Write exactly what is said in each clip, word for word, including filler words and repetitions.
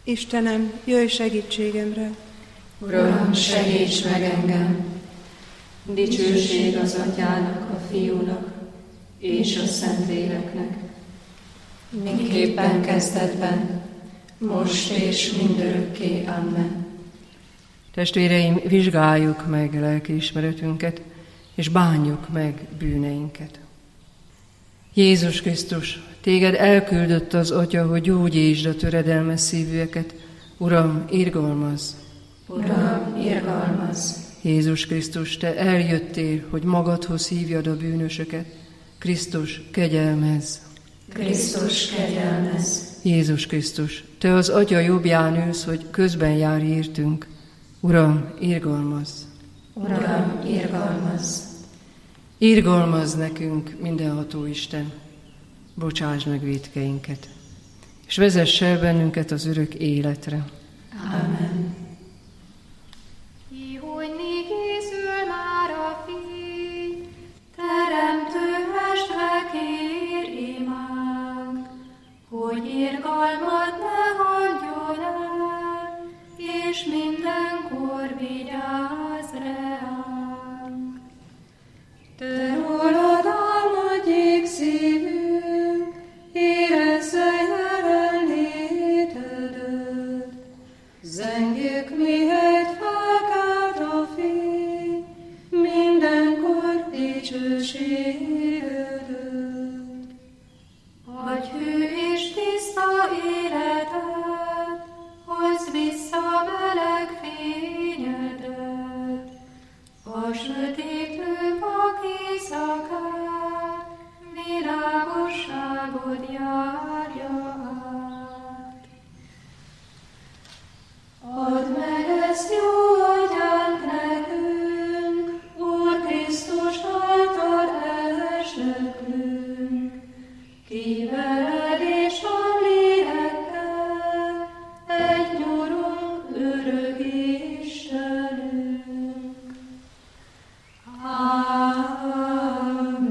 Istenem, jöjj segítségemre! Uram, segíts meg engem! Dicsőség az Atyának, a Fiúnak és a Szentléleknek, miképpen kezdetben, most és mindörökké. Amen. Testvéreim, vizsgáljuk meg lelkiismeretünket, és bánjuk meg bűneinket. Jézus Krisztus, téged elküldött az Atya, hogy gyógyítsd a töredelmes szívűeket. Uram, irgalmazz! Uram, irgalmazz! Jézus Krisztus, te eljöttél, hogy magadhoz hívjad a bűnösöket. Krisztus, kegyelmezz! Krisztus, kegyelmezz! Jézus Krisztus, te az Atya jobbján ülsz, hogy közben járj értünk. Uram, irgalmazz! Uram, irgalmazz! Irgalmazz nekünk, mindenható Isten! Bocsásd meg vétkeinket, és vezess el bennünket az örök életre. Amen. Ihojni készül már a fény, teremtő mestre kér imánk, hogy irgalmad ne hagyjon el, és mindenkor vigyázz ránk. Te rólad álmodjék szívünk, érezze jelenlétedet. Zengjük, mihelyt felkelt a fény, mindenkor dicsőségedet. Adj hű és tiszta életet, hozd vissza meleg fényedet. A sötétlő vak éjszakát, világosságod járja át. Add meg ezt jó atyánk nekünk, Úr Krisztus által elsöprünk, ki veled és a lélekkel, egy Urunk, örök Istenünk. Amen.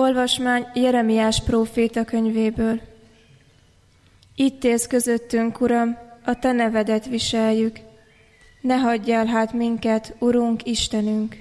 Olvasmány Jeremiás próféta könyvéből. Itt élsz közöttünk, Uram, a Te nevedet viseljük. Ne hagyjál hát minket, Urunk, Istenünk!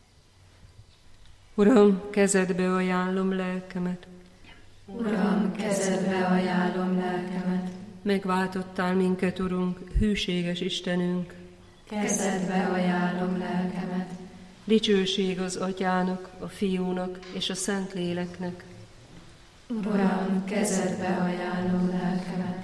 Uram, kezedbe ajánlom lelkemet. Uram, kezedbe ajánlom lelkemet. Megváltottál minket, Urunk, hűséges Istenünk. Kezedbe ajánlom lelkemet. Dicsőség az Atyának, a Fiúnak és a Szentléleknek. Uram, kezedbe ajánlom lelkemet.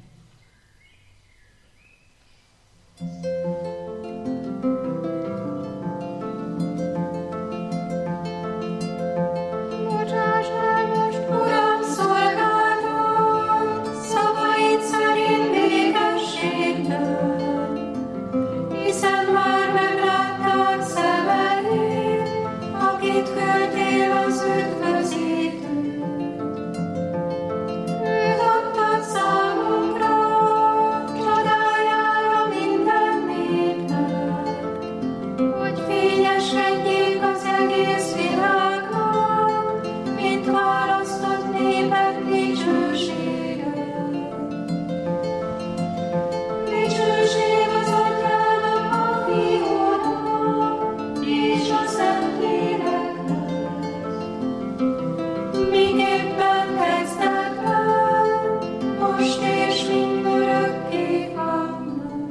Bocsáss el most, Uram, szolgálatot, szavaid szerint békességtől, hiszen már meglátták szemeid, akit küldtél az üdvözítőt. Őt adtad számunkra, csodájára minden népnek, hogy fényeskedjék az egész világon, mint választott népek dicsősége. Dicsőség az Atyának, a Fiúnak és a Szentléleknek, miképpen kezdetben, most és mindörökké. Amen.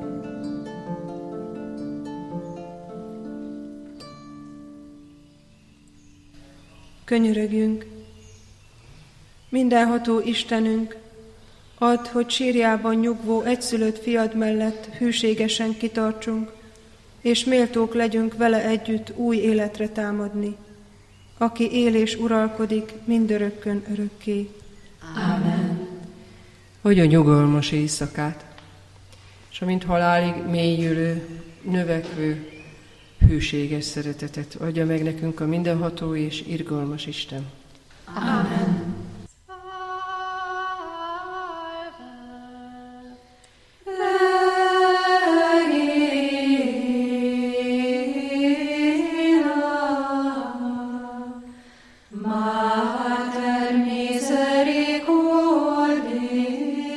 Könyörögjünk! Mindenható Istenünk, add, hogy sírjában nyugvó egyszülött fiad mellett hűségesen kitartsunk, és méltók legyünk vele együtt új életre támadni, aki él és uralkodik mindörökkön örökké. Amen. Hogy a nyugalmas éjszakát, és amint halálig mélyülő, növekvő, hűséges szeretetet adja meg nekünk a mindenható és irgalmas Isten. Amen. Mater misericordiae,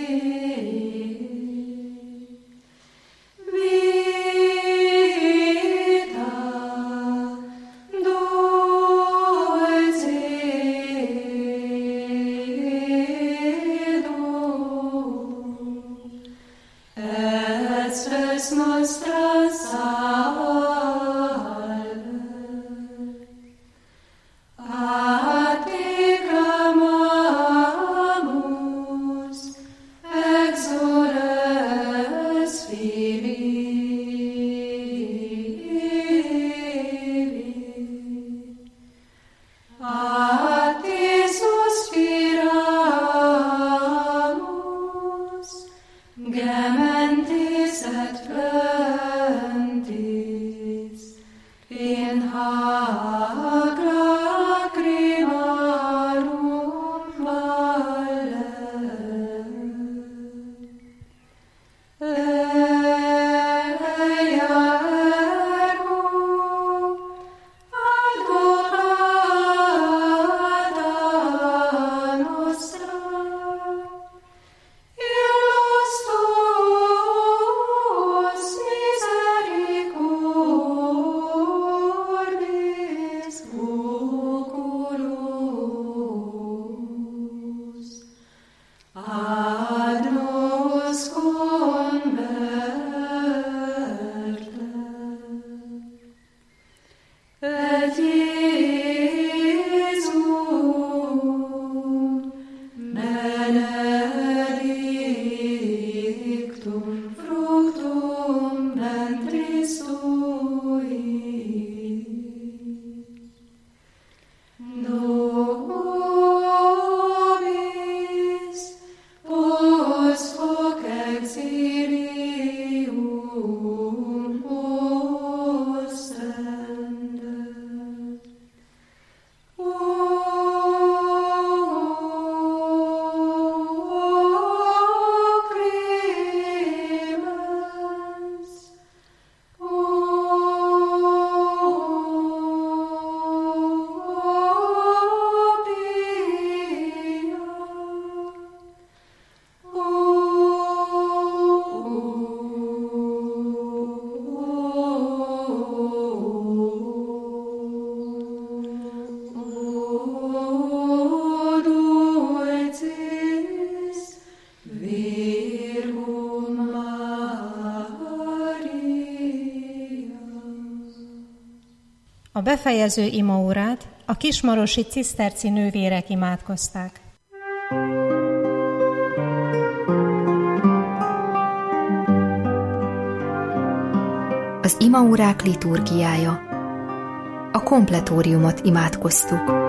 vita dulcedo, et spes nostra salve. A te clamamus, exoles Filii. A te suspiramus, gementis et plentis, in hac lacrimarum valle. Leia ergo, advocata nostra, illos tuos misericordis oculos, ad nos converte. Et Iesum benedictum fructum ventris tui. Nobis post hoc exilium ostendet. O Christe, A befejező imaórát a kismarosi ciszterci nővérek imádkozták. Az imaórák liturgiája. A kompletóriumot imádkoztuk.